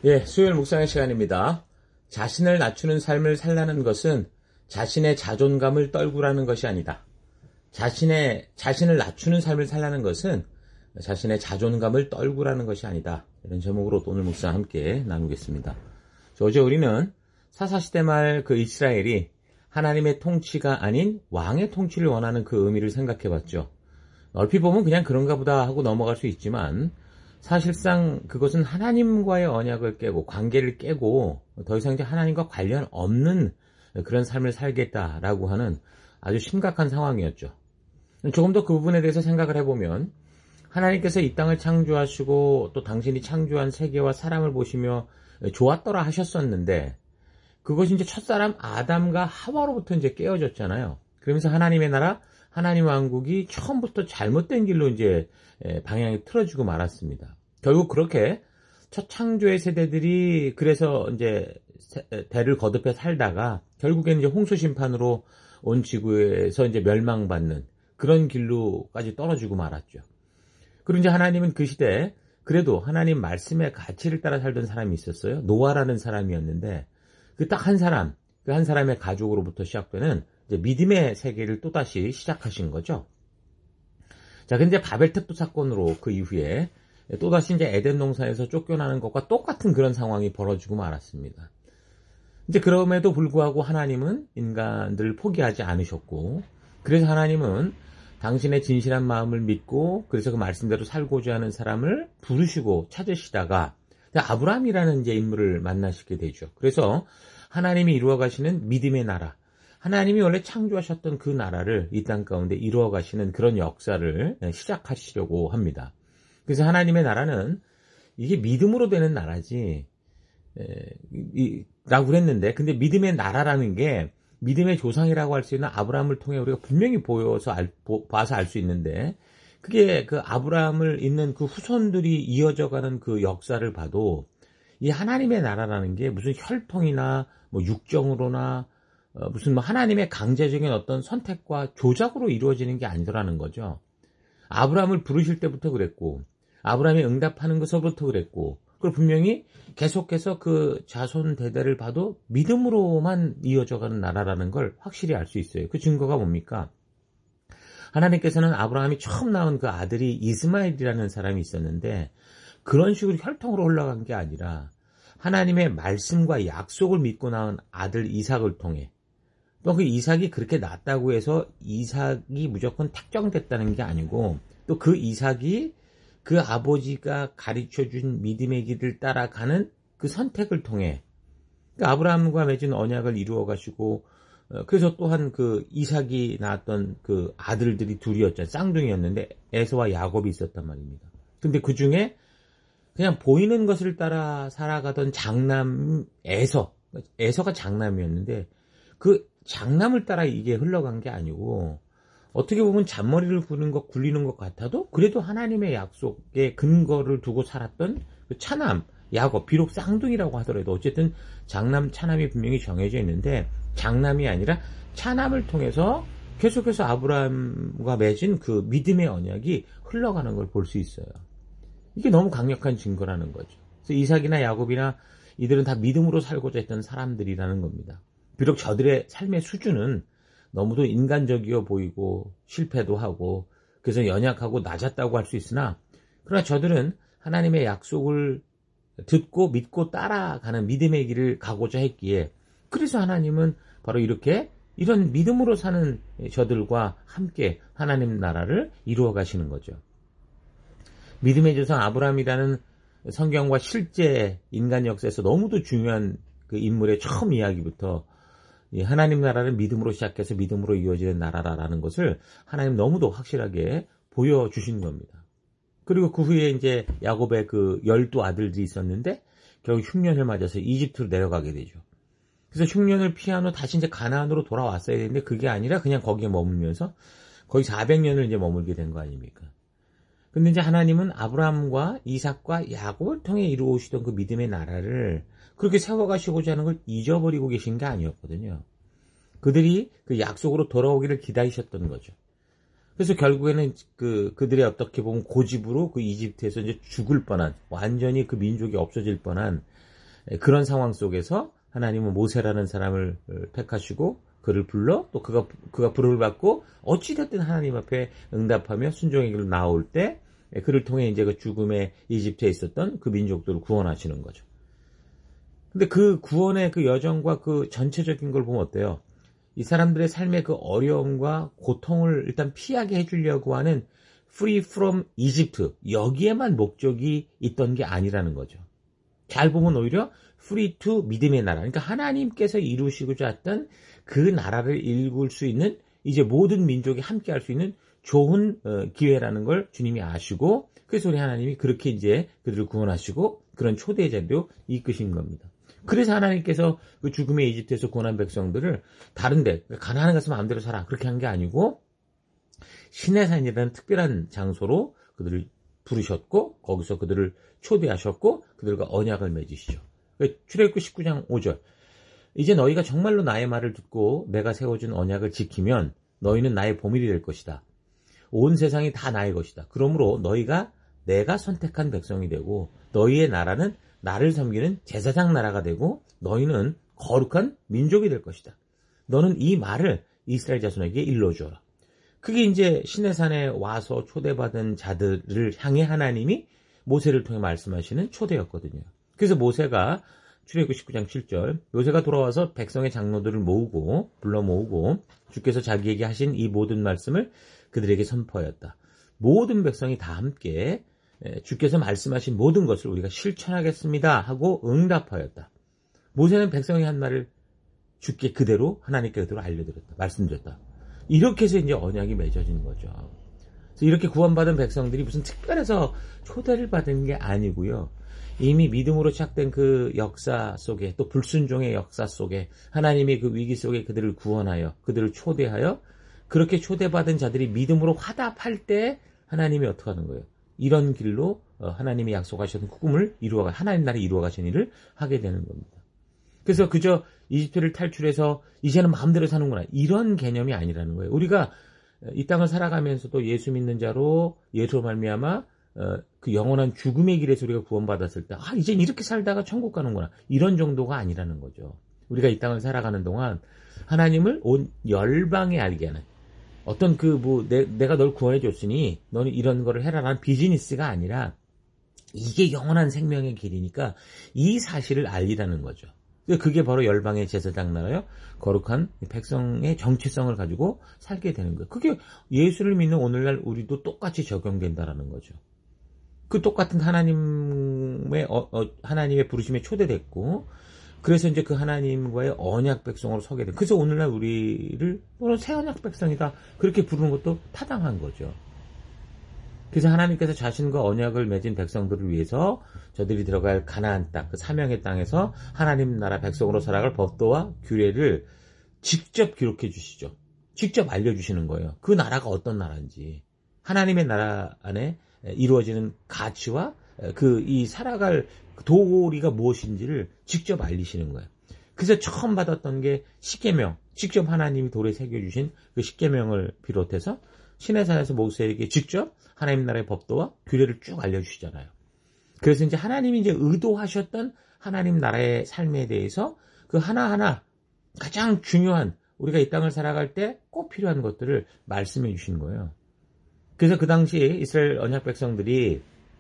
수요일 묵상의 시간입니다. 자신을 낮추는 삶을 살라는 것은 자신의 자존감을 떨구라는 것이 아니다. 자신을 낮추는 삶을 살라는 것은 자신의 자존감을 떨구라는 것이 아니다. 이런 제목으로 오늘 묵상 함께 나누겠습니다. 어제 우리는 사사시대 말 그 이스라엘이 하나님의 통치가 아닌 왕의 통치를 원하는 그 의미를 생각해 봤죠. 얼핏 보면 그냥 그런가 보다 하고 넘어갈 수 있지만 사실상 그것은 하나님과의 언약을 깨고 관계를 깨고 더 이상 이제 하나님과 관련 없는 그런 삶을 살겠다라고 하는 아주 심각한 상황이었죠. 조금 더 그 부분에 대해서 생각을 해보면 하나님께서 이 땅을 창조하시고 또 당신이 창조한 세계와 사람을 보시며 좋았더라 하셨었는데 그것이 이제 첫사람 아담과 하와로부터 이제 깨어졌잖아요. 그러면서 하나님의 나라, 하나님 왕국이 처음부터 잘못된 길로 이제 방향이 틀어지고 말았습니다. 결국 그렇게 첫 창조의 세대들이 그래서 이제 대를 거듭해 살다가 결국에는 이제 홍수 심판으로 온 지구에서 이제 멸망받는 그런 길로까지 떨어지고 말았죠. 그리고 이제 하나님은 그 시대에 그래도 하나님 말씀의 가치를 따라 살던 사람이 있었어요. 노아라는 사람이었는데 그 딱 한 사람, 그 한 사람의 가족으로부터 시작되는 이제 믿음의 세계를 또다시 시작하신 거죠. 자, 근데 바벨탑도 사건으로 그 이후에 또다시 이제 에덴 동산에서 쫓겨나는 것과 똑같은 그런 상황이 벌어지고 말았습니다. 이제 그럼에도 불구하고 하나님은 인간들을 포기하지 않으셨고, 그래서 하나님은 당신의 진실한 마음을 믿고, 그래서 그 말씀대로 살고자 하는 사람을 부르시고 찾으시다가, 아브라함이라는 이제 인물을 만나시게 되죠. 그래서 하나님이 이루어 가시는 믿음의 나라, 하나님이 원래 창조하셨던 그 나라를 이 땅 가운데 이루어 가시는 그런 역사를 시작하시려고 합니다. 그래서 하나님의 나라는 이게 믿음으로 되는 나라지, 라고 그랬는데, 근데 믿음의 나라라는 게 믿음의 조상이라고 할 수 있는 아브라함을 통해 우리가 분명히 봐서 알 수 있는데, 그게 그 아브라함을 잇는 그 후손들이 이어져 가는 그 역사를 봐도 이 하나님의 나라라는 게 무슨 혈통이나 뭐 육정으로나 무슨 뭐 하나님의 강제적인 어떤 선택과 조작으로 이루어지는 게 아니더라는 거죠. 아브라함을 부르실 때부터 그랬고, 아브라함이 응답하는 것서부터 그랬고, 그리고 분명히 계속해서 그 자손 대대를 봐도 믿음으로만 이어져가는 나라라는 걸 확실히 알 수 있어요. 그 증거가 뭡니까? 하나님께서는 아브라함이 처음 낳은 그 아들이 이스마엘이라는 사람이 있었는데 그런 식으로 혈통으로 흘러간 게 아니라 하나님의 말씀과 약속을 믿고 낳은 아들 이삭을 통해, 또 그 이삭이 그렇게 낳았다고 해서 이삭이 무조건 특정됐다는 게 아니고, 또 그 이삭이 그 아버지가 가르쳐준 믿음의 길을 따라가는 그 선택을 통해 그 아브라함과 맺은 언약을 이루어 가시고, 그래서 또한 그 이삭이 낳았던 그 아들들이 둘이었잖아요. 쌍둥이였는데 에서와 야곱이 있었단 말입니다. 근데 그 중에 그냥 보이는 것을 따라 살아가던 장남 에서가 장남이었는데 그 장남을 따라 이게 흘러간 게 아니고, 어떻게 보면 잔머리를 굴리는 것 같아도 그래도 하나님의 약속에 근거를 두고 살았던 그 차남 야곱, 비록 쌍둥이라고 하더라도 어쨌든 장남 차남이 분명히 정해져 있는데 장남이 아니라 차남을 통해서 계속해서 아브라함과 맺은 그 믿음의 언약이 흘러가는 걸 볼 수 있어요. 이게 너무 강력한 증거라는 거죠. 그래서 이삭이나 야곱이나 이들은 다 믿음으로 살고자 했던 사람들이라는 겁니다. 비록 저들의 삶의 수준은 너무도 인간적이어 보이고 실패도 하고 그래서 연약하고 낮았다고 할 수 있으나, 그러나 저들은 하나님의 약속을 듣고 믿고 따라가는 믿음의 길을 가고자 했기에, 그래서 하나님은 바로 이런 믿음으로 사는 저들과 함께 하나님 나라를 이루어 가시는 거죠. 믿음의 조상 아브라함이라는 성경과 실제 인간 역사에서 너무도 중요한 그 인물의 처음 이야기부터 하나님 나라는 믿음으로 시작해서 믿음으로 이어지는 나라라는 것을 하나님 너무도 확실하게 보여주신 겁니다. 그리고 그 후에 이제 야곱의 그 12아들들이 있었는데 결국 흉년을 맞아서 이집트로 내려가게 되죠. 그래서 흉년을 피한 후 다시 이제 가나안으로 돌아왔어야 되는데 그게 아니라 그냥 거기에 머물면서 거의 400년을 이제 머물게 된 거 아닙니까? 근데 이제 하나님은 아브라함과 이삭과 야곱을 통해 이루어오시던 그 믿음의 나라를 그렇게 세워가시고자 하는 걸 잊어버리고 계신 게 아니었거든요. 그들이 그 약속으로 돌아오기를 기다리셨던 거죠. 그래서 결국에는 그들의 어떻게 보면 고집으로 그 이집트에서 이제 죽을 뻔한, 완전히 그 민족이 없어질 뻔한 그런 상황 속에서 하나님은 모세라는 사람을 택하시고 그를 불러 또 그가 부름을 받고 어찌됐든 하나님 앞에 응답하며 순종의 길로 나올 때 그를 통해 이제 그 죽음의 이집트에 있었던 그 민족들을 구원하시는 거죠. 근데 그 구원의 그 여정과 그 전체적인 걸 보면 어때요? 이 사람들의 삶의 그 어려움과 고통을 일단 피하게 해주려고 하는 free from Egypt, 여기에만 목적이 있던 게 아니라는 거죠. 잘 보면 오히려 free to 믿음의 나라, 그러니까 하나님께서 이루시고자 했던 그 나라를 일굴 수 있는 이제 모든 민족이 함께 할 수 있는 좋은 기회라는 걸 주님이 아시고 그래서 우리 하나님이 그렇게 이제 그들을 구원하시고 그런 초대의 자리로 이끄신 겁니다. 그래서 하나님께서 그 죽음의 이집트에서 구원한 백성들을 다른데 가나안에 가서 마음대로 살아 그렇게 한 게 아니고 시내산이라는 특별한 장소로 그들을 부르셨고 거기서 그들을 초대하셨고 그들과 언약을 맺으시죠. 출애굽기 19장 5절 이제 너희가 정말로 나의 말을 듣고 내가 세워준 언약을 지키면 너희는 나의 보물이 될 것이다. 온 세상이 다 나의 것이다. 그러므로 너희가 내가 선택한 백성이 되고 너희의 나라는 나를 섬기는 제사장 나라가 되고 너희는 거룩한 민족이 될 것이다. 너는 이 말을 이스라엘 자손에게 일러주어라. 그게 이제 시내산에 와서 초대받은 자들을 향해 하나님이 모세를 통해 말씀하시는 초대였거든요. 그래서 모세가 출애굽기 19장 7절 모세가 돌아와서 백성의 장로들을 불러 모으고 주께서 자기에게 하신 이 모든 말씀을 그들에게 선포하였다. 모든 백성이 다 함께 주께서 말씀하신 모든 것을 우리가 실천하겠습니다 하고 응답하였다. 모세는 백성이 한 말을 주께 그대로 하나님께 그대로 알려드렸다. 말씀드렸다. 이렇게 해서 이제 언약이 맺어진 거죠. 그래서 이렇게 구원받은 백성들이 무슨 특별해서 초대를 받은 게 아니고요. 이미 믿음으로 시작된 그 역사 속에 또 불순종의 역사 속에 하나님이 그 위기 속에 그들을 구원하여 그들을 초대하여 그렇게 초대받은 자들이 믿음으로 화답할 때 하나님이 어떻게 하는 거예요? 이런 길로 하나님이 약속하셨던 꿈을 하나님 나라에 이루어가신 일을 하게 되는 겁니다. 그래서 그저 이집트를 탈출해서 이제는 마음대로 사는구나 이런 개념이 아니라는 거예요. 우리가 이 땅을 살아가면서도 예수 믿는 자로 예수로 말미암아 그 영원한 죽음의 길에서 우리가 구원받았을 때 이젠 이렇게 살다가 천국 가는구나 이런 정도가 아니라는 거죠. 우리가 이 땅을 살아가는 동안 하나님을 온 열방에 알게 하는 어떤 내가 널 구원해 줬으니 너는 이런 거를 해라라는 비즈니스가 아니라 이게 영원한 생명의 길이니까 이 사실을 알리라는 거죠. 그게 바로 열방의 제사장 나라요. 거룩한 백성의 정체성을 가지고 살게 되는 거예요. 그게 예수를 믿는 오늘날 우리도 똑같이 적용된다라는 거죠. 그 똑같은 하나님의 부르심에 초대됐고 그래서 이제 그 하나님과의 언약 백성으로 서게 돼. 그래서 오늘날 우리를 너는 새 언약 백성이다 그렇게 부르는 것도 타당한 거죠. 그래서 하나님께서 자신과 언약을 맺은 백성들을 위해서 저들이 들어갈 가나안 땅, 그 사명의 땅에서 하나님 나라 백성으로 살아갈 법도와 규례를 직접 기록해 주시죠. 직접 알려주시는 거예요. 그 나라가 어떤 나라인지 하나님의 나라 안에 이루어지는 가치와 이 살아갈 도리가 무엇인지를 직접 알리시는 거예요. 그래서 처음 받았던 게 십계명, 직접 하나님이 돌에 새겨주신 그 십계명을 비롯해서 시내산에서 모세에게 직접 하나님 나라의 법도와 규례를 쭉 알려주시잖아요. 그래서 이제 하나님이 이제 의도하셨던 하나님 나라의 삶에 대해서 그 하나하나 가장 중요한 우리가 이 땅을 살아갈 때 꼭 필요한 것들을 말씀해 주신 거예요. 그래서 그 당시 이스라엘 언약 백성들이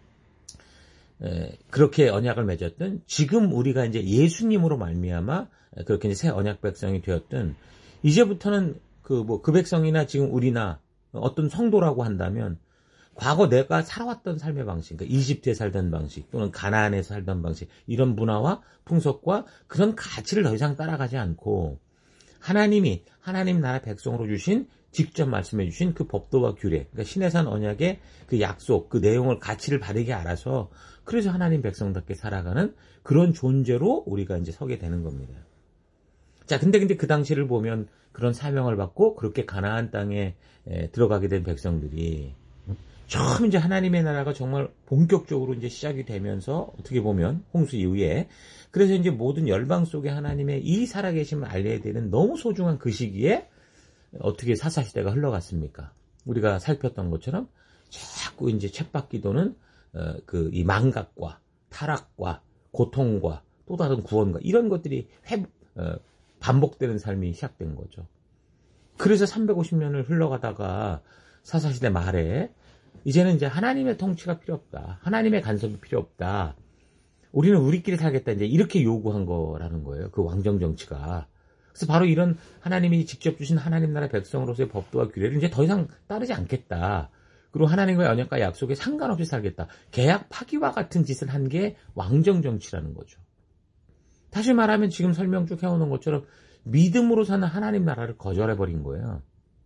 그렇게 언약을 맺었던 지금 우리가 이제 예수님으로 말미암아 그렇게 이제 새 언약 백성이 되었던 이제부터는 그 백성이나 지금 우리나 어떤 성도라고 한다면 과거 내가 살아왔던 삶의 방식, 그러니까 이집트에 살던 방식 또는 가나안에 살던 방식 이런 문화와 풍속과 그런 가치를 더 이상 따라가지 않고 하나님이 하나님 나라 백성으로 주신 직접 말씀해 주신 그 법도와 규례, 그러니까 시내산 언약의 그 약속, 그 내용을 가치를 바르게 알아서 그래서 하나님 백성답게 살아가는 그런 존재로 우리가 이제 서게 되는 겁니다. 자, 근데 그 당시를 보면 그런 사명을 받고 그렇게 가나안 땅에 들어가게 된 백성들이 처음 이제 하나님의 나라가 정말 본격적으로 이제 시작이 되면서 어떻게 보면 홍수 이후에 그래서 이제 모든 열방 속에 하나님의 이 살아계심을 알려야 되는 너무 소중한 그 시기에 어떻게 사사시대가 흘러갔습니까? 우리가 살폈던 것처럼 자꾸 이제 쳇바퀴 도는 이 망각과 타락과 고통과 또 다른 구원과 이런 것들이 반복되는 삶이 시작된 거죠. 그래서 350년을 흘러가다가 사사시대 말에 이제는 이제 하나님의 통치가 필요 없다. 하나님의 간섭이 필요 없다. 우리는 우리끼리 살겠다. 이제 이렇게 요구한 거라는 거예요. 그 왕정 정치가. 그래서 바로 이런 하나님이 직접 주신 하나님 나라 백성으로서의 법도와 규례를 이제 더 이상 따르지 않겠다. 그리고 하나님과의 언약과 약속에 상관없이 살겠다. 계약 파기와 같은 짓을 한 게 왕정 정치라는 거죠. 다시 말하면 지금 설명 쭉 해오는 것처럼 믿음으로 사는 하나님 나라를 거절해버린 거예요.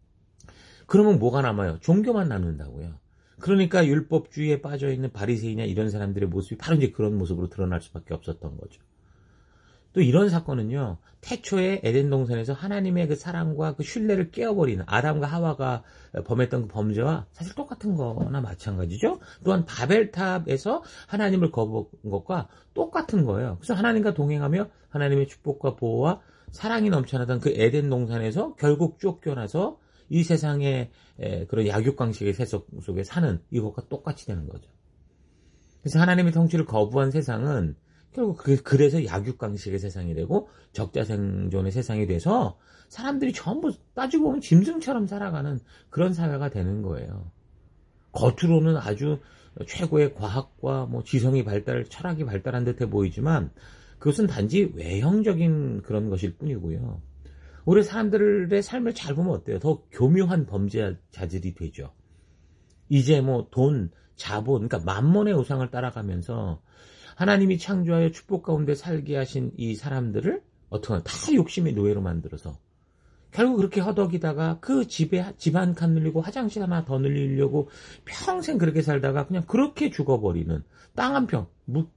그러면 뭐가 남아요? 종교만 남는다고요. 그러니까 율법주의에 빠져있는 바리새인이나 이런 사람들의 모습이 바로 이제 그런 모습으로 드러날 수밖에 없었던 거죠. 또 이런 사건은요, 태초에 에덴 동산에서 하나님의 그 사랑과 그 신뢰를 깨어버리는 아담과 하와가 범했던 그 범죄와 사실 똑같은 거나 마찬가지죠. 또한 바벨탑에서 하나님을 거부한 것과 똑같은 거예요. 그래서 하나님과 동행하며 하나님의 축복과 보호와 사랑이 넘쳐나던 그 에덴 동산에서 결국 쫓겨나서 이 세상의 그런 약육강식의 세속 속에 사는 이것과 똑같이 되는 거죠. 그래서 하나님의 통치를 거부한 세상은 결국 그래서 약육강식의 세상이 되고 적자생존의 세상이 돼서 사람들이 전부 따지고 보면 짐승처럼 살아가는 그런 사회가 되는 거예요. 겉으로는 아주 최고의 과학과 뭐 지성이 철학이 발달한 듯해 보이지만 그것은 단지 외형적인 그런 것일 뿐이고요. 우리 사람들의 삶을 잘 보면 어때요? 더 교묘한 범죄자들이 되죠. 이제 뭐 돈, 자본, 그러니까 만몬의 우상을 따라가면서 하나님이 창조하여 축복 가운데 살게 하신 이 사람들을 어떻게 하나 다 욕심의 노예로 만들어서 결국 그렇게 허덕이다가 그 집 한 칸 늘리고 화장실 하나 더 늘리려고 평생 그렇게 살다가 그냥 그렇게 죽어버리는 땅 한 평,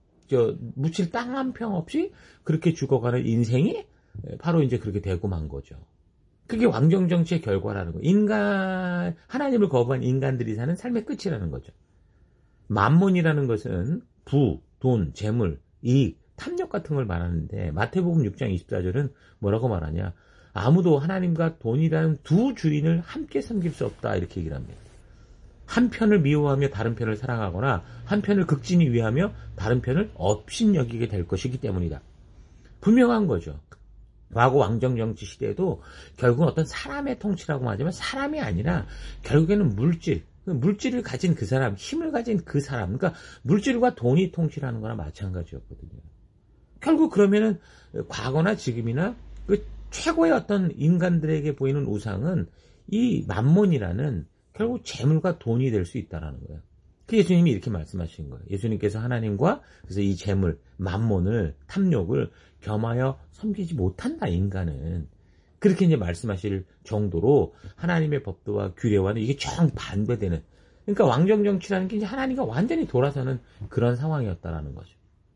묻힐 땅 한 평 없이 그렇게 죽어가는 인생이 바로 이제 그렇게 되고 만 거죠. 그게 왕정정치의 결과라는 거예요. 하나님을 거부한 인간들이 사는 삶의 끝이라는 거죠. 만몬이라는 것은 부, 돈, 재물, 이익, 탐욕 같은 걸 말하는데 마태복음 6장 24절은 뭐라고 말하냐. 아무도 하나님과 돈이라는 두 주인을 함께 섬길 수 없다 이렇게 얘기를 합니다. 한 편을 미워하며 다른 편을 사랑하거나 한 편을 극진히 위하며 다른 편을 업신여기게 될 것이기 때문이다. 분명한 거죠. 과거 왕정정치 시대에도 결국은 어떤 사람의 통치라고 하지만 사람이 아니라 결국에는 물질을 가진 그 사람, 힘을 가진 그 사람, 그러니까 물질과 돈이 통치라는 거나 마찬가지였거든요. 결국 그러면은 과거나 지금이나 그 최고의 어떤 인간들에게 보이는 우상은 이 만몬이라는 결국 재물과 돈이 될 수 있다는 거예요. 그 예수님이 이렇게 말씀하신 거예요. 예수님께서 하나님과 그래서 이 재물, 만몬을, 탐욕을 겸하여 섬기지 못한다, 인간은. 그렇게 이제 말씀하실 정도로 하나님의 법도와 규례와는 이게 정반대되는. 그러니까 왕정정치라는 게 이제 하나님과 완전히 돌아서는 그런 상황이었다라는 거죠.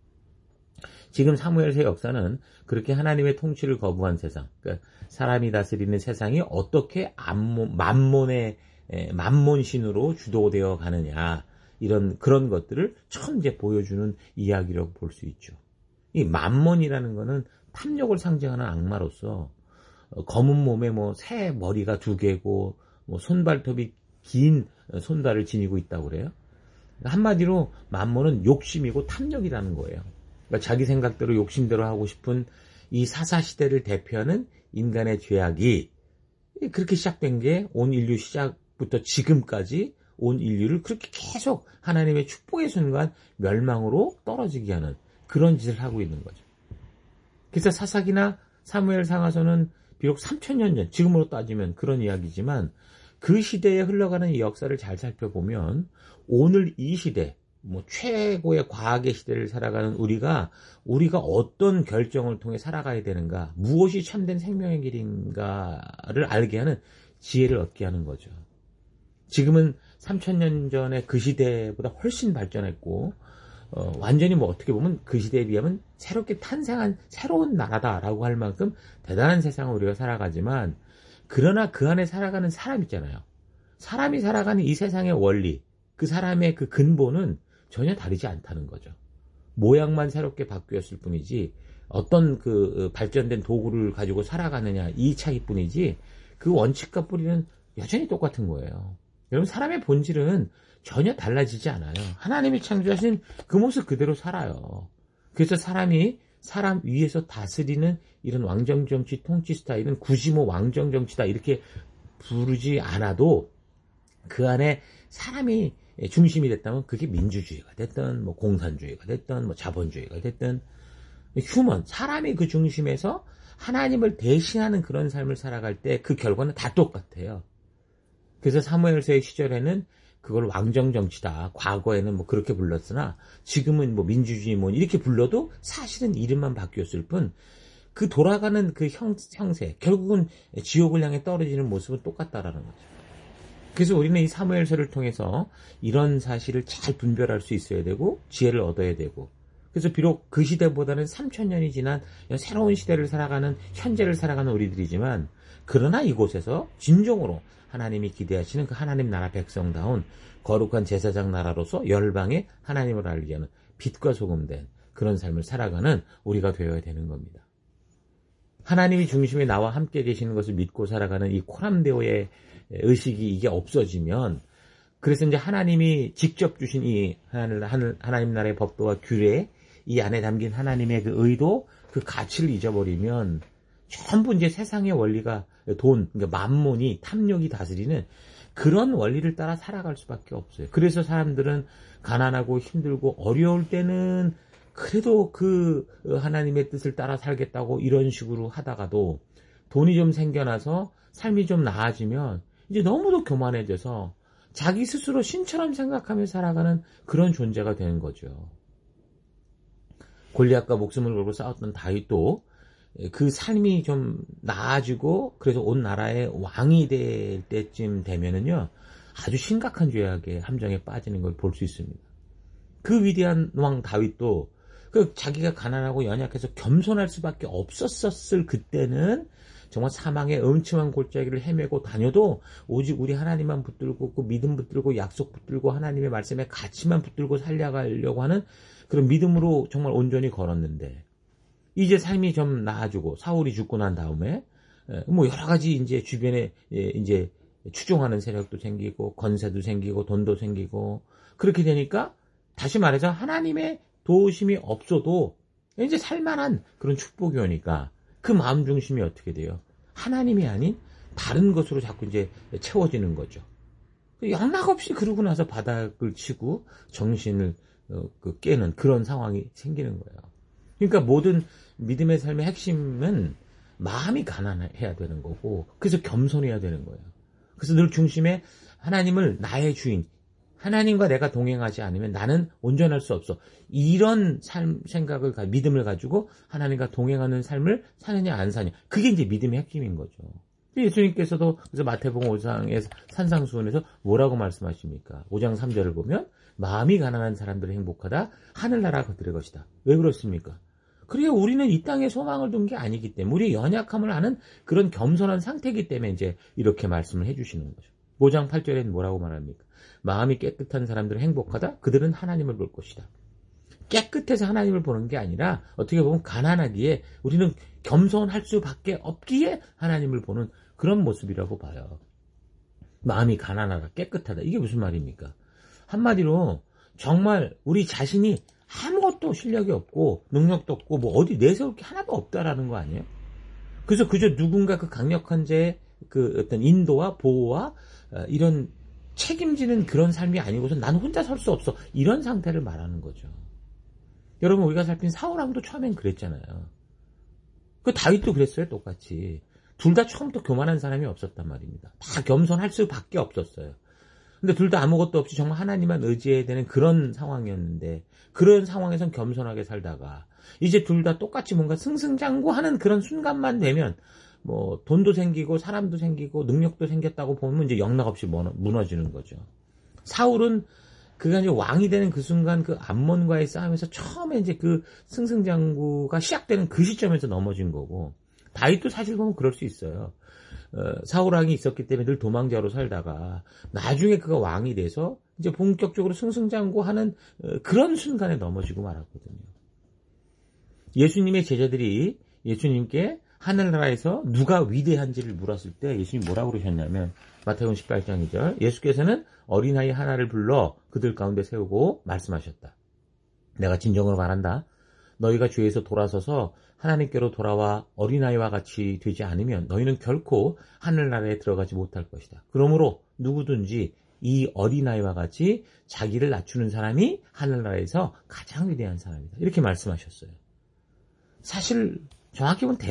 지금 사무엘서의 역사는 그렇게 하나님의 통치를 거부한 세상, 그러니까 사람이 다스리는 세상이 어떻게 만몬신으로 주도되어 가느냐, 그런 것들을 처음 이제 보여주는 이야기라고 볼 수 있죠. 이 만몬이라는 거는 탐욕을 상징하는 악마로서 검은 몸에 새 머리가 2개고 손발톱이 긴 손발을 지니고 있다고 그래요. 한마디로 만몬은 욕심이고 탐욕이라는 거예요. 그러니까 자기 생각대로 욕심대로 하고 싶은 이 사사시대를 대표하는 인간의 죄악이 그렇게 시작된 게 온 인류 시작부터 지금까지 온 인류를 그렇게 계속 하나님의 축복의 순간 멸망으로 떨어지게 하는 그런 짓을 하고 있는 거죠. 그래서 사사기나 사무엘 상하서는 비록 3000년 전, 지금으로 따지면 그런 이야기지만 그 시대에 흘러가는 이 역사를 잘 살펴보면 오늘 이 시대, 최고의 과학의 시대를 살아가는 우리가 어떤 결정을 통해 살아가야 되는가, 무엇이 참된 생명의 길인가를 알게 하는 지혜를 얻게 하는 거죠. 지금은 3000년 전의 그 시대보다 훨씬 발전했고 완전히 어떻게 보면 그 시대에 비하면 새롭게 탄생한 새로운 나라다라고 할 만큼 대단한 세상을 우리가 살아가지만 그러나 그 안에 살아가는 사람 있잖아요. 사람이 살아가는 이 세상의 원리, 그 사람의 그 근본은 전혀 다르지 않다는 거죠. 모양만 새롭게 바뀌었을 뿐이지 어떤 그 발전된 도구를 가지고 살아가느냐 이 차이뿐이지 그 원칙과 뿌리는 여전히 똑같은 거예요. 여러분 사람의 본질은 전혀 달라지지 않아요. 하나님이 창조하신 그 모습 그대로 살아요. 그래서 사람이 사람 위에서 다스리는 이런 왕정정치 통치 스타일은 굳이 뭐 왕정정치다 이렇게 부르지 않아도 그 안에 사람이 중심이 됐다면 그게 민주주의가 됐든 뭐 공산주의가 됐든 뭐 자본주의가 됐든 사람이 그 중심에서 하나님을 대신하는 그런 삶을 살아갈 때 그 결과는 다 똑같아요. 그래서 사무엘서의 시절에는 그걸 왕정정치다. 과거에는 뭐 그렇게 불렀으나 지금은 뭐 민주주의 뭐 이렇게 불러도 사실은 이름만 바뀌었을 뿐 그 돌아가는 그 형세, 결국은 지옥을 향해 떨어지는 모습은 똑같다라는 거죠. 그래서 우리는 이 사무엘서를 통해서 이런 사실을 잘 분별할 수 있어야 되고 지혜를 얻어야 되고 그래서 비록 그 시대보다는 3000년이 지난 새로운 시대를 살아가는 현재를 살아가는 우리들이지만 그러나 이곳에서 진정으로 하나님이 기대하시는 그 하나님 나라 백성다운 거룩한 제사장 나라로서 열방에 하나님을 알게 하는 빛과 소금된 그런 삶을 살아가는 우리가 되어야 되는 겁니다. 하나님이 중심에 나와 함께 계시는 것을 믿고 살아가는 이 코람데오의 의식이 이게 없어지면 그래서 이제 하나님이 직접 주신 이 하나님 나라의 법도와 규례 이 안에 담긴 하나님의 그 의도 그 가치를 잊어버리면 전부 이제 세상의 원리가 돈, 그러니까 만몬이 탐욕이 다스리는 그런 원리를 따라 살아갈 수밖에 없어요. 그래서 사람들은 가난하고 힘들고 어려울 때는 그래도 그 하나님의 뜻을 따라 살겠다고 이런 식으로 하다가도 돈이 좀 생겨나서 삶이 좀 나아지면 이제 너무도 교만해져서 자기 스스로 신처럼 생각하며 살아가는 그런 존재가 되는 거죠. 골리앗과 목숨을 걸고 싸웠던 다윗도 그 삶이 좀 나아지고 그래서 온 나라의 왕이 될 때쯤 되면은요 아주 심각한 죄악의 함정에 빠지는 걸 볼 수 있습니다. 그 위대한 왕 다윗도 그 자기가 가난하고 연약해서 겸손할 수밖에 없었을 그때는 정말 사망의 음침한 골짜기를 헤매고 다녀도 오직 우리 하나님만 붙들고 그 믿음 붙들고 약속 붙들고 하나님의 말씀에 가치만 붙들고 살려가려고 하는 그런 믿음으로 정말 온전히 걸었는데 이제 삶이 좀 나아지고 사울이 죽고 난 다음에 뭐 여러 가지 이제 주변에 이제 추종하는 세력도 생기고 권세도 생기고 돈도 생기고 그렇게 되니까 다시 말해서 하나님의 도우심이 없어도 이제 살만한 그런 축복이 오니까 그 마음 중심이 어떻게 돼요? 하나님이 아닌 다른 것으로 자꾸 이제 채워지는 거죠. 영락없이 그러고 나서 바닥을 치고 정신을 깨는 그런 상황이 생기는 거예요. 그러니까 모든 믿음의 삶의 핵심은 마음이 가난해야 되는 거고 그래서 겸손해야 되는 거예요. 그래서 늘 중심에 하나님을 나의 주인, 하나님과 내가 동행하지 않으면 나는 온전할 수 없어. 이런 생각을, 믿음을 가지고 하나님과 동행하는 삶을 사느냐 안 사냐. 그게 이제 믿음의 핵심인 거죠. 예수님께서도 그래서 마태복음 5장의 산상수훈에서 뭐라고 말씀하십니까? 5장 3절을 보면 마음이 가난한 사람들은 행복하다. 하늘나라가 그들의 것이다. 왜 그렇습니까? 그래야 우리는 이 땅에 소망을 둔 게 아니기 때문에 우리의 연약함을 아는 그런 겸손한 상태이기 때문에 이제 이렇게 말씀을 해주시는 거죠. 5장 8절에는 뭐라고 말합니까? 마음이 깨끗한 사람들은 행복하다. 그들은 하나님을 볼 것이다. 깨끗해서 하나님을 보는 게 아니라 어떻게 보면 가난하기에 우리는 겸손할 수밖에 없기에 하나님을 보는 그런 모습이라고 봐요. 마음이 가난하다, 깨끗하다. 이게 무슨 말입니까? 한마디로 정말 우리 자신이 아무것도 실력이 없고 능력도 없고 뭐 어디 내세울 게 하나도 없다라는 거 아니에요? 그래서 그저 누군가 그 강력한 자의 그 어떤 인도와 보호와 이런 책임지는 그런 삶이 아니고서 난 혼자 설 수 없어. 이런 상태를 말하는 거죠. 여러분 우리가 살핀 사울왕도 처음엔 그랬잖아요. 그 다윗도 그랬어요. 똑같이. 둘 다 처음부터 교만한 사람이 없었단 말입니다. 다 겸손할 수밖에 없었어요. 근데 둘 다 아무것도 없이 정말 하나님만 의지해야 되는 그런 상황이었는데 그런 상황에선 겸손하게 살다가 이제 둘 다 똑같이 뭔가 승승장구하는 그런 순간만 되면 뭐 돈도 생기고 사람도 생기고 능력도 생겼다고 보면 이제 영락없이 무너지는 거죠. 사울은 그가 이제 왕이 되는 그 순간 그 암몬과의 싸움에서 처음에 이제 그 승승장구가 시작되는 그 시점에서 넘어진 거고 다윗도 사실 보면 그럴 수 있어요. 사울 왕이 있었기 때문에 늘 도망자로 살다가 나중에 그가 왕이 돼서 이제 본격적으로 승승장구하는 그런 순간에 넘어지고 말았거든요. 예수님의 제자들이 예수님께 하늘나라에서 누가 위대한지를 물었을 때 예수님이 뭐라고 그러셨냐면 마태복음 18장 2절 예수께서는 어린아이 하나를 불러 그들 가운데 세우고 말씀하셨다. 내가 진정으로 말한다. 너희가 죄에서 돌아서서 하나님께로 돌아와 어린아이와 같이 되지 않으면 너희는 결코 하늘나라에 들어가지 못할 것이다. 그러므로 누구든지 이 어린아이와 같이 자기를 낮추는 사람이 하늘나라에서 가장 위대한 사람이다. 이렇게 말씀하셨어요. 사실 정확히 보면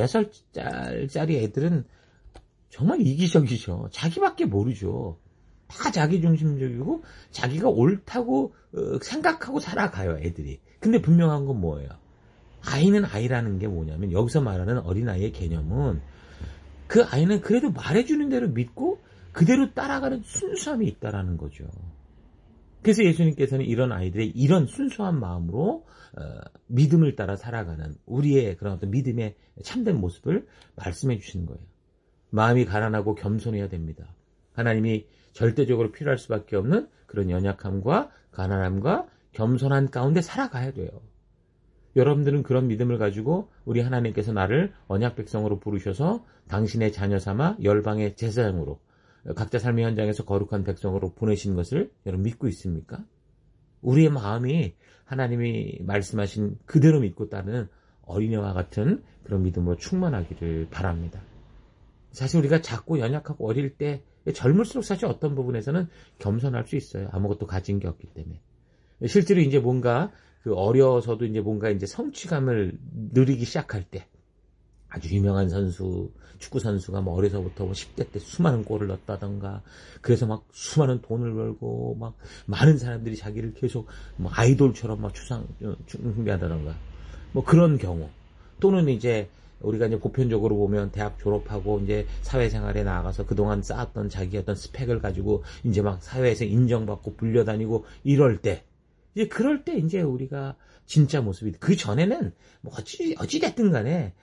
5살짜리 애들은 정말 이기적이죠. 자기밖에 모르죠. 다 자기중심적이고 자기가 옳다고 생각하고 살아가요, 애들이. 근데 분명한 건 뭐예요? 아이는 아이라는 게 뭐냐면, 여기서 말하는 어린아이의 개념은 그 아이는 그래도 말해주는 대로 믿고 그대로 따라가는 순수함이 있다라는 거죠. 그래서 예수님께서는 이런 아이들의 이런 순수한 마음으로 믿음을 따라 살아가는 우리의 그런 어떤 믿음의 참된 모습을 말씀해 주시는 거예요. 마음이 가난하고 겸손해야 됩니다. 하나님이 절대적으로 필요할 수밖에 없는 그런 연약함과 가난함과 겸손한 가운데 살아가야 돼요. 여러분들은 그런 믿음을 가지고 우리 하나님께서 나를 언약 백성으로 부르셔서 당신의 자녀 삼아 열방의 제사장으로 각자 삶의 현장에서 거룩한 백성으로 보내신 것을 여러분 믿고 있습니까? 우리의 마음이 하나님이 말씀하신 그대로 믿고 따르는 어린애와 같은 그런 믿음으로 충만하기를 바랍니다. 사실 우리가 작고 연약하고 어릴 때 젊을수록 사실 어떤 부분에서는 겸손할 수 있어요. 아무것도 가진 게 없기 때문에. 실제로 이제 뭔가 그 어려서도 이제 뭔가 이제 성취감을 누리기 시작할 때 아주 유명한 선수, 축구 선수가 뭐 어려서부터 뭐 10대 때 수많은 골을 넣었다던가, 그래서 막 수많은 돈을 벌고 막 많은 사람들이 자기를 계속 뭐 아이돌처럼 막 숭배하다던가, 뭐 그런 경우, 또는 이제 우리가 이제 보편적으로 보면 대학 졸업하고 이제 사회생활에 나가서 그동안 쌓았던 자기 어떤 스펙을 가지고 이제 막 사회에서 인정받고 불려다니고 이럴 때, 이제 그럴 때 이제 우리가 진짜 모습이, 그 전에는 뭐 어찌됐든 간에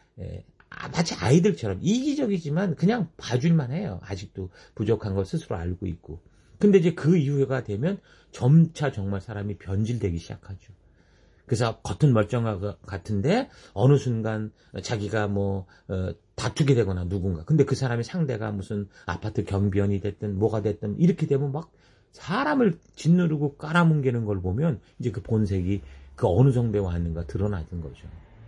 마치 아이들처럼 이기적이지만 그냥 봐줄만 해요. 아직도 부족한 걸 스스로 알고 있고. 근데 이제 그 이후가 되면 점차 정말 사람이 변질되기 시작하죠. 그래서 겉은 멀쩡한 것 같은데 어느 순간 자기가 뭐 다투게 되거나 누군가, 근데 그 사람의 상대가 무슨 아파트 경비원이 됐든 뭐가 됐든 이렇게 되면 막 사람을 짓누르고 깔아뭉개는 걸 보면 이제 그 본색이 그 어느 정도에 왔는가 드러나는 거죠.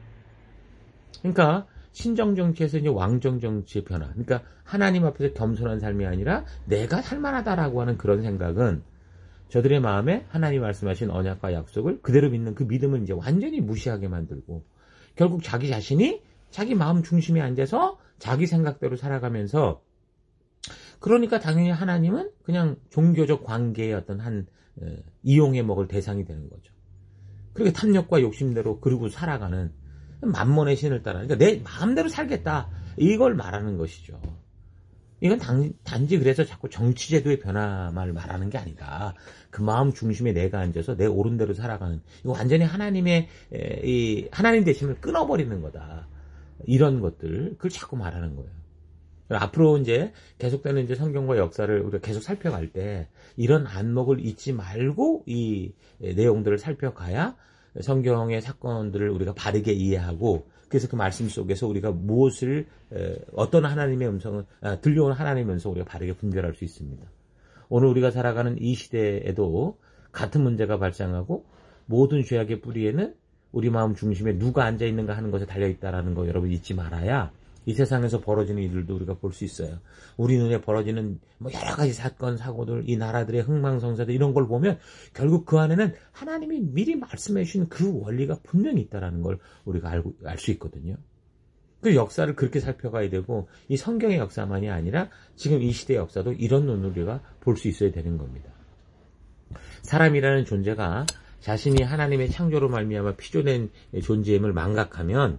그러니까 신정정치에서 이제 왕정정치의 변화, 그러니까 하나님 앞에서 겸손한 삶이 아니라 내가 살만하다라고 하는 그런 생각은 저들의 마음에 하나님 말씀하신 언약과 약속을 그대로 믿는 그 믿음을 이제 완전히 무시하게 만들고, 결국 자기 자신이 자기 마음 중심에 앉아서 자기 생각대로 살아가면서, 그러니까 당연히 하나님은 그냥 종교적 관계의 어떤 한 이용해 먹을 대상이 되는 거죠. 그렇게 탐욕과 욕심대로 그리고 살아가는 만몬의 신을 따라, 그러니까 내 마음대로 살겠다, 이걸 말하는 것이죠. 이건 단지 그래서 자꾸 정치제도의 변화만 말하는 게 아니라 그 마음 중심에 내가 앉아서 내 옳은 대로 살아가는, 이거 완전히 하나님의 이 하나님 되심을 끊어버리는 거다. 이런 것들, 그걸 자꾸 말하는 거예요. 앞으로 이제 계속되는 이제 성경과 역사를 우리가 계속 살펴갈 때 이런 안목을 잊지 말고 이 내용들을 살펴가야 성경의 사건들을 우리가 바르게 이해하고, 그래서 그 말씀 속에서 우리가 무엇을, 어떤 하나님의 음성을, 들려오는 하나님의 음성을 우리가 바르게 분별할 수 있습니다. 오늘 우리가 살아가는 이 시대에도 같은 문제가 발생하고, 모든 죄악의 뿌리에는 우리 마음 중심에 누가 앉아있는가 하는 것에 달려있다라는 거 여러분 잊지 말아야 이 세상에서 벌어지는 일들도 우리가 볼 수 있어요. 우리 눈에 벌어지는 뭐 여러 가지 사건, 사고들, 이 나라들의 흥망성쇠들, 이런 걸 보면 결국 그 안에는 하나님이 미리 말씀해 주신 그 원리가 분명히 있다는 걸 우리가 알 수 있거든요. 그 역사를 그렇게 살펴가야 되고, 이 성경의 역사만이 아니라 지금 이 시대의 역사도 이런 눈으로 우리가 볼 수 있어야 되는 겁니다. 사람이라는 존재가 자신이 하나님의 창조로 말미암아 피조된 존재임을 망각하면,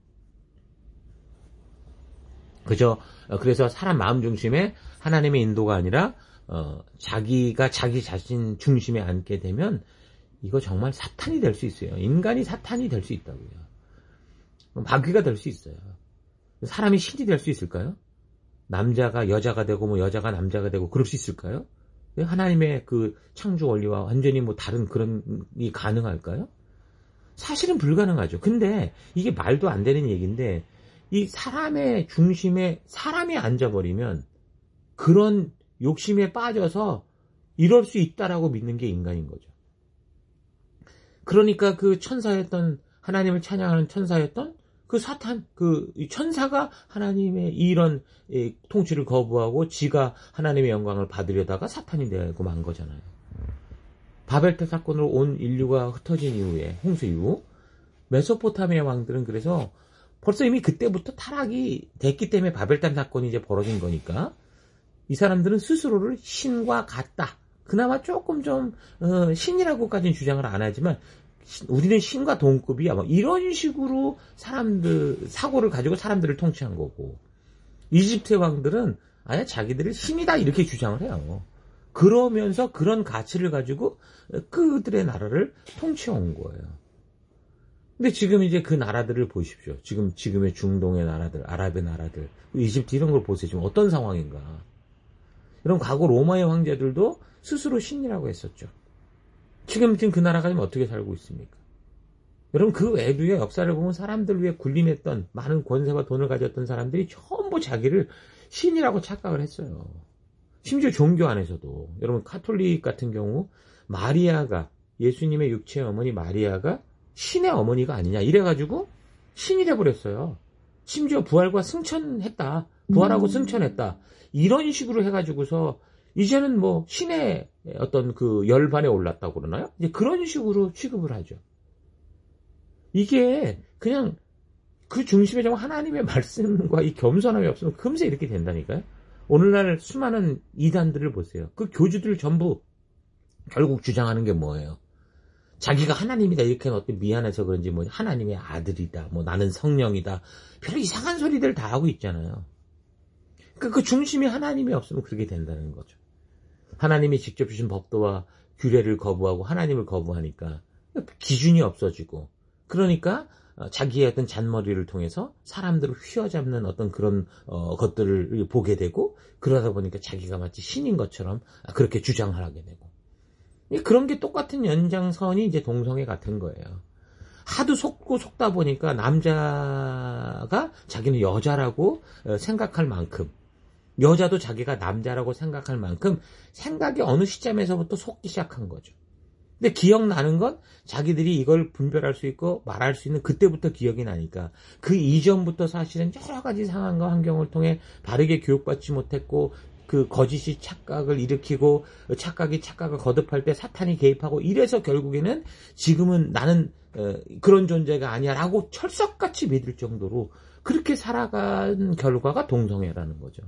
그래서 사람 마음 중심에 하나님의 인도가 아니라 자기가 자기 자신 중심에 앉게 되면 이거 정말 사탄이 될 수 있어요. 인간이 사탄이 될 수 있다고요. 마귀가 될 수 있어요. 사람이 신이 될 수 있을까요? 남자가 여자가 되고 뭐 여자가 남자가 되고 그럴 수 있을까요? 하나님의 그 창조 원리와 완전히 뭐 다른 그런 이 가능할까요? 사실은 불가능하죠. 근데 이게 말도 안 되는 얘기인데, 이 사람의 중심에 사람이 앉아버리면 그런 욕심에 빠져서 이럴 수 있다라고 믿는 게 인간인 거죠. 그러니까 그 천사였던 하나님을 찬양하는 천사였던 그 사탄, 이 천사가 하나님의 이런 통치를 거부하고 지가 하나님의 영광을 받으려다가 사탄이 되고 만 거잖아요. 바벨탑 사건으로 온 인류가 흩어진 이후에, 홍수 이후, 메소포타미아 왕들은 그래서 벌써 이미 그때부터 타락이 됐기 때문에 바벨탑 사건이 이제 벌어진 거니까 이 사람들은 스스로를 신과 같다. 그나마 조금 좀 신이라고까지는 주장을 안 하지만 우리는 신과 동급이야. 뭐 이런 식으로 사고를 가지고 사람들을 통치한 거고, 이집트의 왕들은 아예 자기들을 신이다 이렇게 주장을 해요. 그러면서 그런 가치를 가지고 그들의 나라를 통치해온 거예요. 근데 지금 이제 그 나라들을 보십시오. 지금의 중동의 나라들, 아랍의 나라들, 이집트 이런 걸 보세요. 지금 어떤 상황인가. 이런 과거 로마의 황제들도 스스로 신이라고 했었죠. 지금 그 나라가 지금 어떻게 살고 있습니까? 여러분, 그 외부의 역사를 보면 사람들 위해 군림했던 많은 권세와 돈을 가졌던 사람들이 전부 자기를 신이라고 착각을 했어요. 심지어 종교 안에서도. 여러분, 카톨릭 같은 경우 마리아가, 예수님의 육체의 어머니 마리아가 신의 어머니가 아니냐 이래가지고 신이 돼버렸어요. 심지어 부활과 승천했다. 부활하고 승천했다. 이런 식으로 해가지고서 이제는 뭐 신의 어떤 그 열반에 올랐다고 그러나요? 이제 그런 식으로 취급을 하죠. 이게 그냥 그 중심에 좀 하나님의 말씀과 이 겸손함이 없으면 금세 이렇게 된다니까요. 오늘날 수많은 이단들을 보세요. 그 교주들 전부 결국 주장하는 게 뭐예요? 자기가 하나님이다 이렇게 어떤 미안해서 그런지 뭐 하나님의 아들이다, 뭐 나는 성령이다, 별 이상한 소리들 다 하고 있잖아요. 그 중심이 하나님이 없으면 그렇게 된다는 거죠. 하나님이 직접 주신 법도와 규례를 거부하고 하나님을 거부하니까 기준이 없어지고, 그러니까 자기의 어떤 잔머리를 통해서 사람들을 휘어잡는 어떤 그런 것들을 보게 되고, 그러다 보니까 자기가 마치 신인 것처럼 그렇게 주장을 하게 되고, 그런 게 똑같은 연장선이 이제 동성애 같은 거예요. 하도 속다 보니까 남자가 자기는 여자라고 생각할 만큼, 여자도 자기가 남자라고 생각할 만큼 생각이 어느 시점에서부터 속기 시작한 거죠. 근데 기억나는 건 자기들이 이걸 분별할 수 있고 말할 수 있는 그때부터 기억이 나니까, 그 이전부터 사실은 여러 가지 상황과 환경을 통해 바르게 교육받지 못했고, 그 거짓이 착각을 일으키고 착각이 착각을 거듭할 때 사탄이 개입하고, 이래서 결국에는 지금은 나는 그런 존재가 아니야 라고 철석같이 믿을 정도로 그렇게 살아간 결과가 동성애라는 거죠.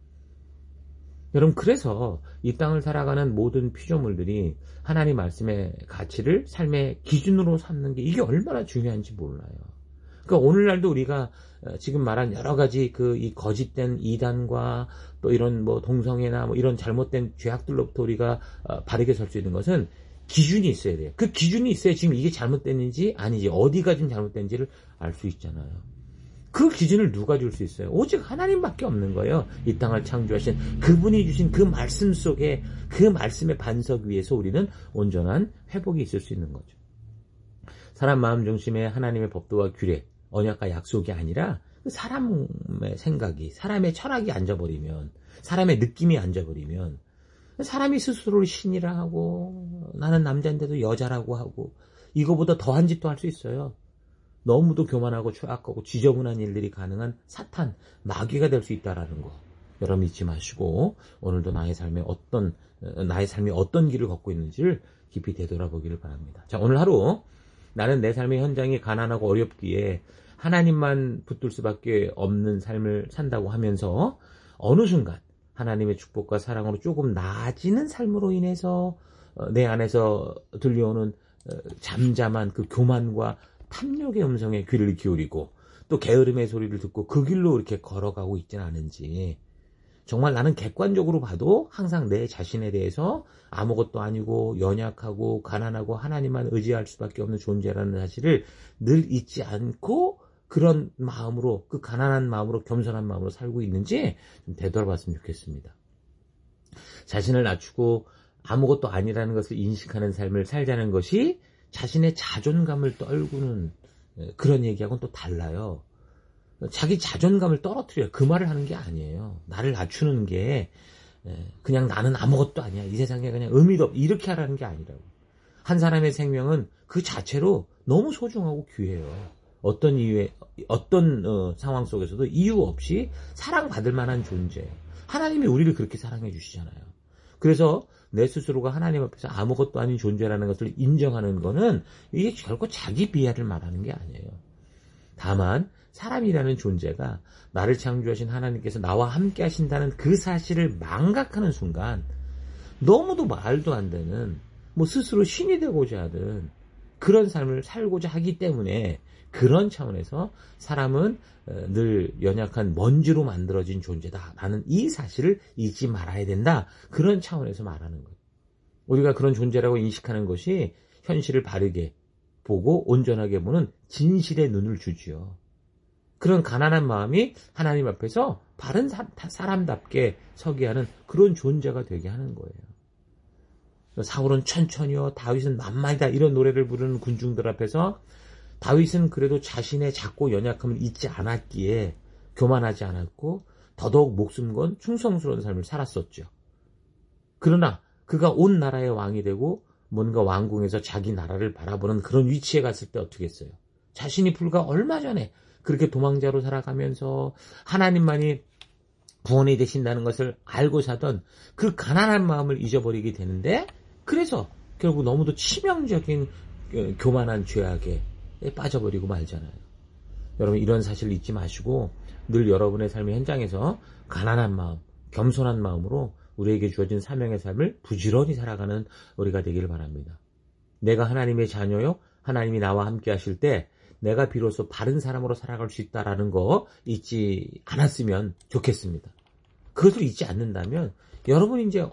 여러분, 그래서 이 땅을 살아가는 모든 피조물들이 하나님 말씀의 가치를 삶의 기준으로 삼는 게 이게 얼마나 중요한지 몰라요. 그러니까 오늘날도 우리가 지금 말한 여러 가지 이 거짓된 이단과 또 이런 뭐 동성애나 뭐 이런 잘못된 죄악들로부터 우리가 바르게 설 수 있는 것은 기준이 있어야 돼요. 그 기준이 있어야 지금 이게 잘못됐는지 아니지, 어디가 지금 잘못된지를 알 수 있잖아요. 그 기준을 누가 줄 수 있어요? 오직 하나님밖에 없는 거예요. 이 땅을 창조하신 그분이 주신 그 말씀 속에, 그 말씀의 반석 위에서 우리는 온전한 회복이 있을 수 있는 거죠. 사람 마음 중심에 하나님의 법도와 규례, 언약과 약속이 아니라 사람의 생각이, 사람의 철학이 앉아버리면, 사람의 느낌이 앉아버리면 사람이 스스로를 신이라 하고 나는 남자인데도 여자라고 하고 이거보다 더한 짓도 할 수 있어요. 너무도 교만하고 추악하고 지저분한 일들이 가능한 사탄, 마귀가 될 수 있다라는 거 여러분 잊지 마시고, 오늘도 나의 삶이 어떤 길을 걷고 있는지를 깊이 되돌아보기를 바랍니다. 자, 오늘 하루 나는 내 삶의 현장이 가난하고 어렵기에 하나님만 붙들 수밖에 없는 삶을 산다고 하면서 어느 순간 하나님의 축복과 사랑으로 조금 나아지는 삶으로 인해서 내 안에서 들려오는 잠잠한 그 교만과 탐욕의 음성에 귀를 기울이고 또 게으름의 소리를 듣고 그 길로 이렇게 걸어가고 있지는 않은지, 정말 나는 객관적으로 봐도 항상 내 자신에 대해서 아무것도 아니고 연약하고 가난하고 하나님만 의지할 수밖에 없는 존재라는 사실을 늘 잊지 않고 그런 마음으로, 그 가난한 마음으로, 겸손한 마음으로 살고 있는지 좀 되돌아봤으면 좋겠습니다. 자신을 낮추고 아무것도 아니라는 것을 인식하는 삶을 살자는 것이 자신의 자존감을 떨구는 그런 얘기하고는 또 달라요. 자기 자존감을 떨어뜨려요. 그 말을 하는 게 아니에요. 나를 낮추는 게 그냥 나는 아무것도 아니야, 이 세상에 그냥 의미도 없, 이렇게 하라는 게 아니라고. 한 사람의 생명은 그 자체로 너무 소중하고 귀해요. 어떤 이유에, 어떤 상황 속에서도 이유 없이 사랑받을 만한 존재. 하나님이 우리를 그렇게 사랑해 주시잖아요. 그래서 내 스스로가 하나님 앞에서 아무것도 아닌 존재라는 것을 인정하는 거는 이게 결코 자기 비하를 말하는 게 아니에요. 다만 사람이라는 존재가 나를 창조하신 하나님께서 나와 함께 하신다는 그 사실을 망각하는 순간 너무도 말도 안 되는 뭐 스스로 신이 되고자 하든 그런 삶을 살고자 하기 때문에 그런 차원에서 사람은 늘 연약한 먼지로 만들어진 존재다라는 이 사실을 잊지 말아야 된다. 그런 차원에서 말하는 거예요. 우리가 그런 존재라고 인식하는 것이 현실을 바르게 보고 온전하게 보는 진실의 눈을 주지요. 그런 가난한 마음이 하나님 앞에서 바른 사람답게 서게 하는 그런 존재가 되게 하는 거예요. 사울은 천천히요, 다윗은 만만이다 이런 노래를 부르는 군중들 앞에서 다윗은 그래도 자신의 작고 연약함을 잊지 않았기에 교만하지 않았고 더더욱 목숨 건 충성스러운 삶을 살았었죠. 그러나 그가 온 나라의 왕이 되고 뭔가 왕궁에서 자기 나라를 바라보는 그런 위치에 갔을 때 어떻게 했어요? 자신이 불과 얼마 전에 그렇게 도망자로 살아가면서 하나님만이 구원이 되신다는 것을 알고 사던 그 가난한 마음을 잊어버리게 되는데, 그래서 결국 너무도 치명적인 교만한 죄악에 빠져버리고 말잖아요. 여러분, 이런 사실을 잊지 마시고 늘 여러분의 삶의 현장에서 가난한 마음, 겸손한 마음으로 우리에게 주어진 사명의 삶을 부지런히 살아가는 우리가 되기를 바랍니다. 내가 하나님의 자녀요, 하나님이 나와 함께 하실 때 내가 비로소 바른 사람으로 살아갈 수 있다라는 거 잊지 않았으면 좋겠습니다. 그것을 잊지 않는다면 여러분이 이제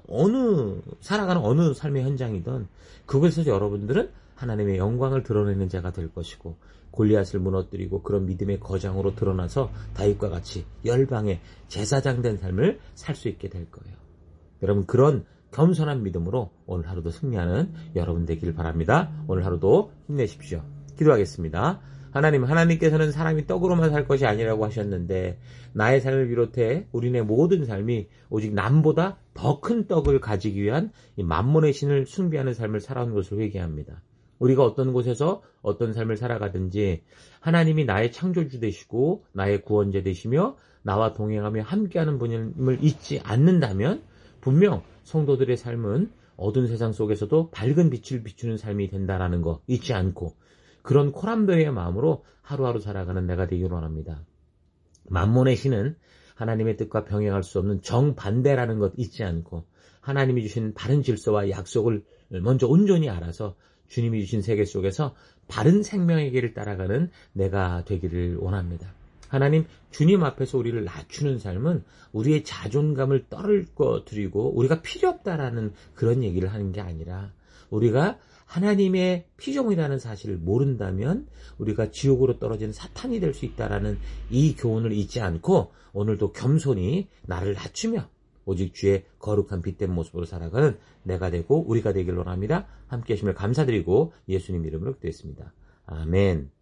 살아가는 어느 삶의 현장이든 그곳에서 여러분들은 하나님의 영광을 드러내는 자가 될 것이고, 골리앗을 무너뜨리고 그런 믿음의 거장으로 드러나서 다윗과 같이 열방의 제사장 된 삶을 살 수 있게 될 거예요. 여러분, 그런 겸손한 믿음으로 오늘 하루도 승리하는 여러분 되기를 바랍니다. 오늘 하루도 힘내십시오. 기도하겠습니다. 하나님께서는 사람이 떡으로만 살 것이 아니라고 하셨는데, 나의 삶을 비롯해 우리네 모든 삶이 오직 남보다 더 큰 떡을 가지기 위한 이 만몬의 신을 숭배하는 삶을 살아온 것을 회개합니다. 우리가 어떤 곳에서 어떤 삶을 살아가든지 하나님이 나의 창조주 되시고 나의 구원자 되시며 나와 동행하며 함께하는 분임을 잊지 않는다면 분명 성도들의 삶은 어두운 세상 속에서도 밝은 빛을 비추는 삶이 된다는 거 잊지 않고, 그런 코람도의 마음으로 하루하루 살아가는 내가 되기를 원합니다. 만몬의 신은 하나님의 뜻과 병행할 수 없는 정반대라는 것 잊지 않고, 하나님이 주신 바른 질서와 약속을 먼저 온전히 알아서 주님이 주신 세계 속에서 바른 생명의 길을 따라가는 내가 되기를 원합니다. 하나님, 주님 앞에서 우리를 낮추는 삶은 우리의 자존감을 떨어뜨리고 우리가 필요 없다라는 그런 얘기를 하는 게 아니라, 우리가 하나님의 피조물이라는 사실을 모른다면 우리가 지옥으로 떨어지는 사탄이 될 수 있다라는 이 교훈을 잊지 않고 오늘도 겸손히 나를 낮추며 오직 주의 거룩한 빛된 모습으로 살아가는 내가 되고 우리가 되길 원합니다. 함께 하심을 감사드리고 예수님 이름으로 기도했습니다. 아멘.